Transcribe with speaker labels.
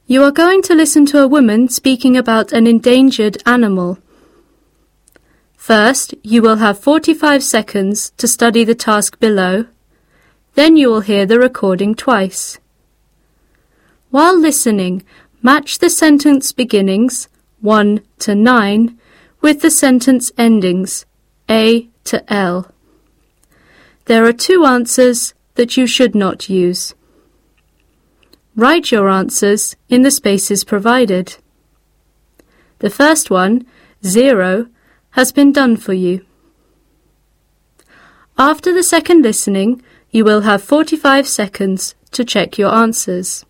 Speaker 1: You are going to listen to a woman speaking about an endangered animal. First, you will have 45 seconds to study the task below. Then you will hear the recording twice. While listening, match the sentence beginnings 1 to 9 with the sentence endings A to L. There are 2 answers that you should not use. Write your answers in the spaces provided. The first one, 0, has been done for you. After the second listening, you will have 45 seconds to check your answers.